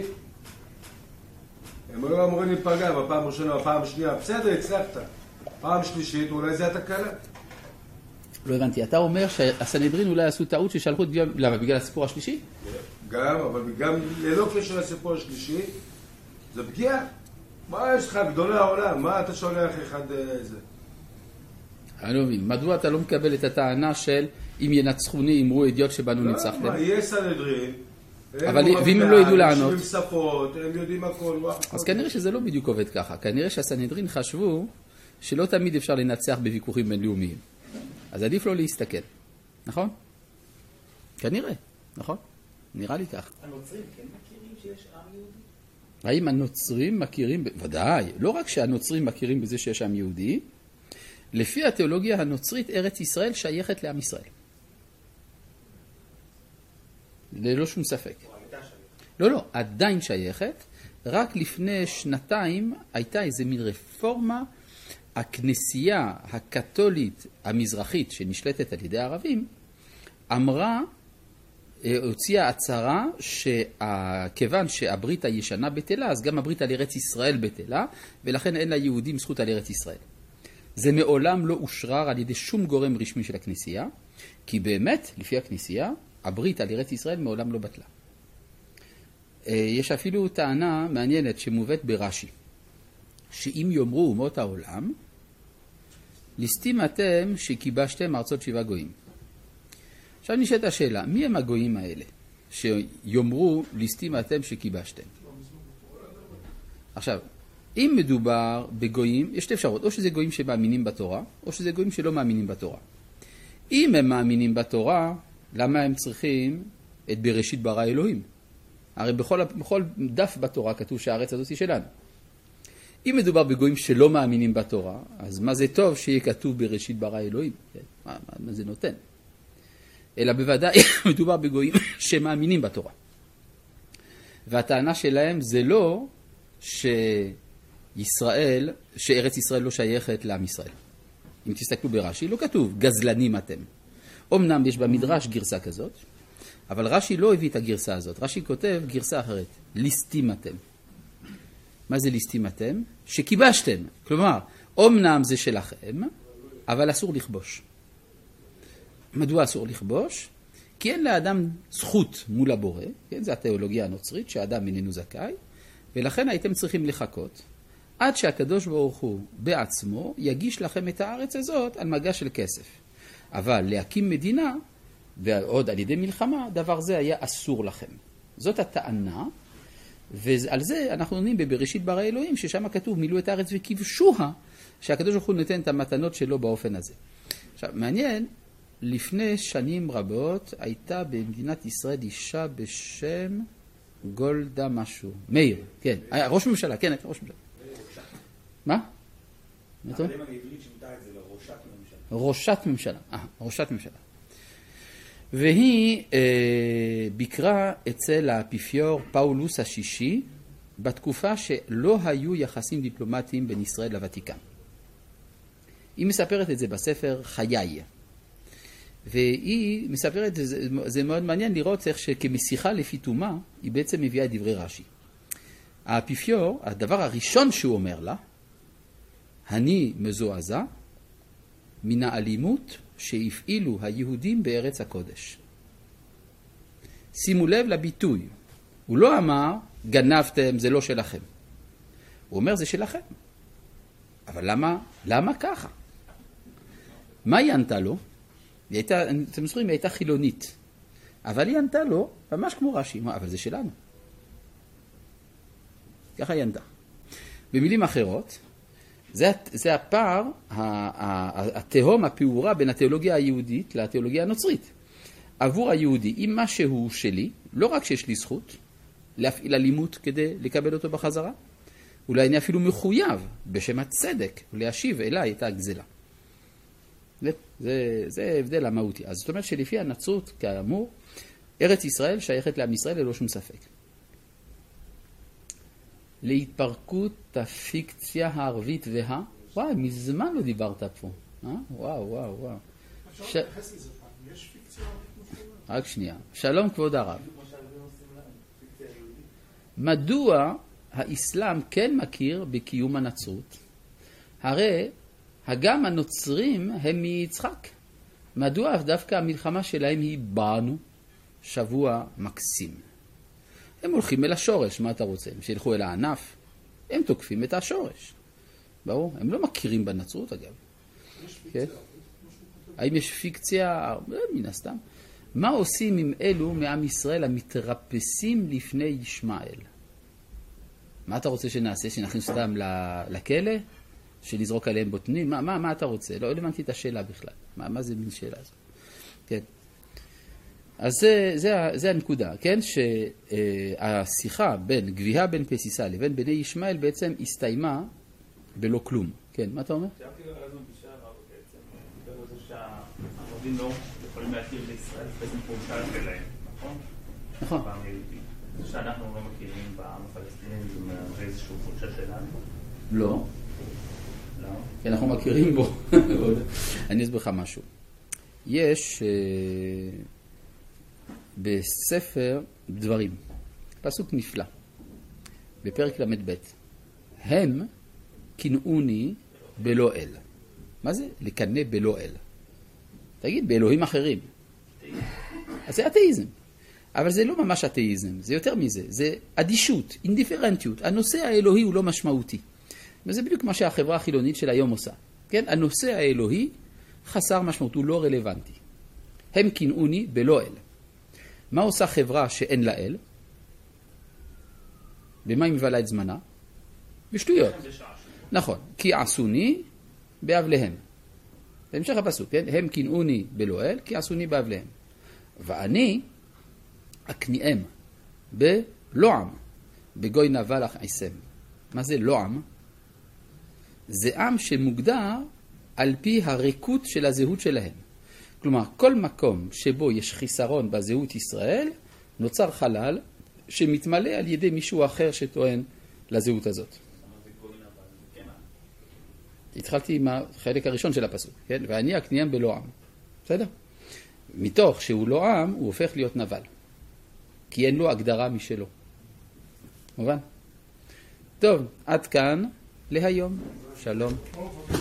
הם היו אמורים להיפגע בפעם ראשונה, בפעם שנייה. בסדר, הצלחת. פעם שלישית, אולי זה התקלה. לא הבנתי. אתה אומר שהסנהדרין אולי עשו טעות ששלחו את גביע... למה? בגלל הסיפור השלישי? גם, אבל גם ללא קשר לסיפור השלישי, זה פגיעה. מה יש לך? גדולי העולם. מה אתה שולח אחד זה? אני לא מבין. מדוע אתה לא מקבל את הטענה של אם ינצחוני, אמרו אידיוט שבנו ניצחתם? מה, יש סנהדרין. ואם הם לא ידעו לענות? הם שפות, הם יודעים הכל. אז כנראה שזה לא בדיוק עובד ככה. כנראה שהסנהדרין חשבו שלא תמיד אפשר לנצח בוויכוחים בינלאומיים. אז עדיף לא להסתכל. נכון? כנראה. נכון? נראה לי כך. הנוצרים כן מכירים שיש עם יהודי? האם הנוצרים מכירים? ודאי. לא רק שהנוצרים מכירים בזה שיש עם יהודי, לפי התיאולוגיה הנוצרית, ארץ ישראל שייכת לעם ישראל. ללא שום ספק. לא, עדיין שייכת. רק לפני שנתיים הייתה איזה מין רפורמה. הכנסייה הקתולית המזרחית שנשלטת על ידי הערבים, אמרה, הוציאה הצהרה שכיוון שהברית הישנה בטלה, אז גם הברית על ארץ ישראל בטלה, ולכן אין ליהודים זכות על ארץ ישראל. זה מעולם לא אושרר על ידי שום גורם רשמי של הכנסייה, כי באמת, לפי הכנסייה, הברית על ארץ ישראל מעולם לא בטלה. יש אפילו טענה מעניינת שמובאת ברש"י, שאם יאמרו אומות העולם, ליסטים אתם שכיבשתם ארצות 7 גויים. עכשיו נשאלת השאלה, מי הם הגויים האלה שיאמרו ליסטים אתם שכיבשתם? עכשיו, אם מדובר בגויים, יש שתי אפשרות, או שזה גויים שמאמינים בתורה, או שזה גויים שלא מאמינים בתורה. אם הם מאמינים בתורה, למה הם צריכים את בראשית ברא אלוהים? הרי בכל דף בתורה כתוב שהארץ הזאת היא שלנו. אם מדובר בגויים שלא מאמינים בתורה, אז מה זה טוב שיהיה כתוב בראשית ברא אלוהים? מה זה נותן? אלא בוודאי מדובר בגויים שמאמינים בתורה. והטענה שלהם זה לא שארץ ישראל לא שייכת לעם ישראל. אם תסתכלו ברש"י, לא כתוב גזלנים אתם. אמנם יש במדרש גרסה כזאת, אבל רש"י לא הביא את הגרסה הזאת. רש"י כותב גרסה אחרת, ליסטים אתם. מה זה ליסטים אתם? שכיבשתם. כלומר, אמנם זה שלכם, אבל אסור לכבוש. מדוע אסור לכבוש? כי אין לאדם זכות מול הבורא, כן? זה התיאולוגיה הנוצרית, שהאדם איננו זכאי, ולכן הייתם צריכים לחכות, עד שהקדוש ברוך הוא בעצמו יגיש לכם את הארץ הזאת על מגש של כסף. אבל להקים מדינה, ועוד על ידי מלחמה, דבר זה היה אסור לכם. זאת הטענה, ועל זה אנחנו עונים בבראשית ברא אלוהים, ששם כתוב מילאו את הארץ וכבשוה, שהקדוש ברוך הוא נותן את המתנות שלו באופן הזה. עכשיו, מעניין, לפני שנים רבות הייתה במדינת ישראל אישה בשם גולדה משהו. מאיר, כן. ראש ממשלה, כן, הייתה ראש ממשלה. מה? האקדמיה העברית שינתה את זה לראשת ממשלה. ראשת ממשלה, ראשת ממשלה. והיא ביקרה אצל האפיפיור פאולוס השישי בתקופה שלא היו יחסים דיפלומטיים בין ישראל לוותיקן. היא מספרת את זה בספר חיי. והיא מספרת, זה מאוד מעניין לראות איך שכמשיחה לפי תומה, היא בעצם מביאה את דברי רש"י. האפיפיור, הדבר הראשון שהוא אומר לה, אני מזועזע מן האלימות שהפעילו היהודים בארץ הקודש. שימו לב לביטוי. הוא לא אמר, גנבתם, זה לא שלכם. הוא אומר, זה שלכם. אבל למה ככה? מה היא ענתה לו? אתם זוכרים, היא הייתה חילונית. אבל היא ענתה לו, ממש כמו רש"י, אבל זה שלנו. ככה היא ענתה. במילים אחרות, זה הפער, התהום הפעורה בין התיאולוגיה היהודית לתיאולוגיה הנוצרית. עבור היהודי, אם משהו שלי, לא רק שיש לי זכות להפעיל אלימות כדי לקבל אותו בחזרה, אולי אני אפילו מחויב בשם הצדק להשיב אליי את הגזלה. זה ההבדל המהותי. אז זאת אומרת שלפי הנצרות, כאמור, ארץ ישראל שייכת לעם ישראל ללא שום ספק. להתפרקות הפיקציה הערבית וואי, מזמן לא דיברת פה. וואו. אפשר להתייחס לזה פעם, יש פיקציה ערבית מפורט? רק שנייה. שלום כבוד הרב. מדוע האסלאם כן מכיר בקיום הנצרות? הרי גם הנוצרים הם מיצחק. מדוע דווקא המלחמה שלהם היא בנו? שבוע מקסים. הם הולכים אל השורש, מה אתה רוצה? הם שילכו אל הענף, הם תוקפים את השורש. ברור? הם לא מכירים בנצרות אגב. כן? האם יש פיקציה? מן הסתם. מה עושים עם אלו מעם ישראל המתרפסים לפני ישמעאל? מה אתה רוצה שנעשה? שנכניס אותם לכלא? שנזרוק עליהם בוטנים? מה אתה רוצה? לא הבנתי את השאלה בכלל. מה זה מין שאלה הזו? כן. אז זה הנקודה, כן? שהשיחה בין גביהה בן פסיסה לבין בני ישמעאל בעצם הסתיימה בלא כלום. כן, מה אתה אומר? שאלתי לו על הזמן בשער בעצם, דיבר על זה שהערבים לא יכולים להכיר בישראל, בעצם פורשה שלהם, נכון? נכון. זה שאנחנו לא מכירים בעם הפלסטיני, זה איזשהו פורשה שלנו? לא. לא? כי אנחנו מכירים בו. אני אסביר לך משהו. יש בספר דברים, פסוק נפלא, בפרק למד ב', הם קנאוני בלא אל. מה זה? לקנא בלא אל. תגיד, באלוהים אחרים. אז זה אתאיזם. אבל זה לא ממש אתאיזם, זה יותר מזה. זה אדישות, אינדיפרנטיות. הנושא האלוהי הוא לא משמעותי. וזה בדיוק מה שהחברה החילונית של היום עושה. כן? הנושא האלוהי חסר משמעות, הוא לא רלוונטי. הם קנאוני בלא אל. מה עושה חברה שאין לה אל? במה היא מבלה את זמנה? בשטויות. נכון, כי עשוני באבליהם. בהמשך הפסוק, כן? הם קנאוני בלא אל, כי עשוני באבליהם. ואני אקניאם בלא עם, בגוי נבלח עיסם. מה זה לא עם? זה עם שמוגדר על פי הריקות של הזהות שלהם. כלומר, כל מקום שבו יש חיסרון בזהות ישראל, נוצר חלל שמתמלא על ידי מישהו אחר שטוען לזהות הזאת. התחלתי עם החלק הראשון של הפסוק, כן? ואני אקניאם בלא עם. בסדר? מתוך שהוא לא עם, הוא הופך להיות נבל. כי אין לו הגדרה משלו. מובן? טוב, עד כאן להיום. שלום.